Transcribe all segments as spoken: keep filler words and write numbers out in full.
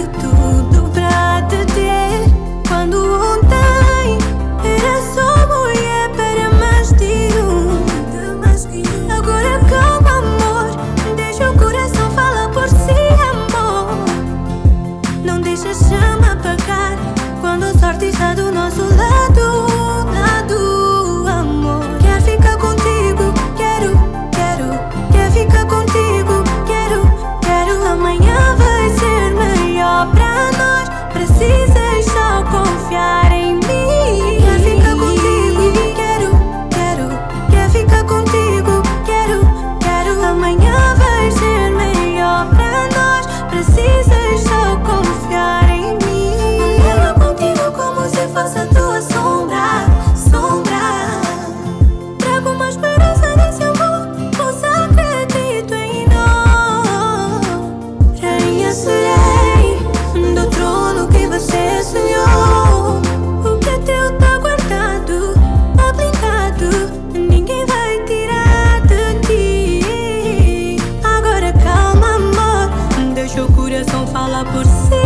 de tudo pra te ter. Quando ontem era só mulher para mais de um. Agora calma, amor, deixa o coração falar por si, amor. Não deixa a chama apagar quando a sorte está do nosso lado, lado, amor. Quero ficar contigo, quero, quero, quero ficar contigo, quero, quero. Amanhã vai ser melhor pra nós, precisas só confiar em mim. Quero ficar contigo, quero, quero, quero ficar contigo, quero, quero. Amanhã vai ser melhor pra nós, precisas só confiar em mim. Leva contigo como se fosse a tua sombra, sombra. Trago uma esperança desse amor, pois acredito em nós. Rainha serei do trono que você sonhou. O que é teu tá guardado, tá blindado, ninguém vai tirar de ti. Agora calma, amor, deixa o coração falar por si,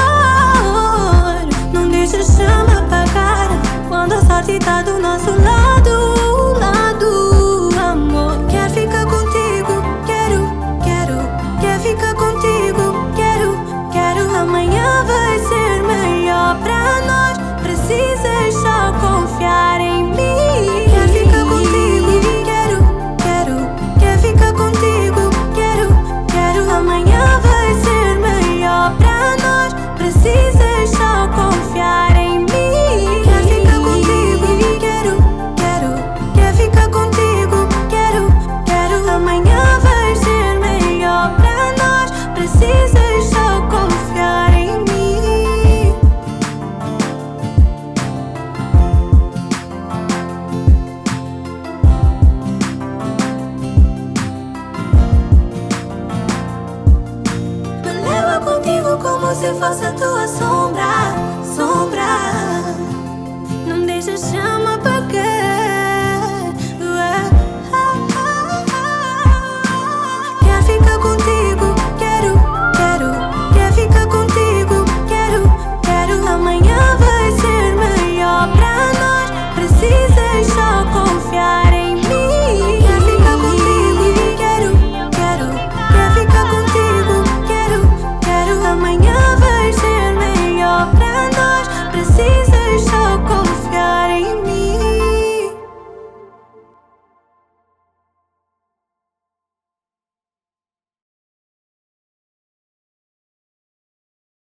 amor. Não deixa a chama apagar quando a sorte tá do nosso lado, lado, amor. Quero ficar contigo, quero, quero, quero ficar contigo, quero, quero. Amanhã vai ser melhor pra nós, precisas só confiar em mim. Quero ficar contigo, quero, quero, quero ficar contigo, quero, quero. Amanhã vai ser melhor pra nós, precisas só confiar em mim. Quero ficar contigo, quero, quero, quero ficar contigo, quero, quero. Amanhã vai ser melhor pra nós, precisas só confiar em mim. Me leva contigo como se fosse a tua sombra.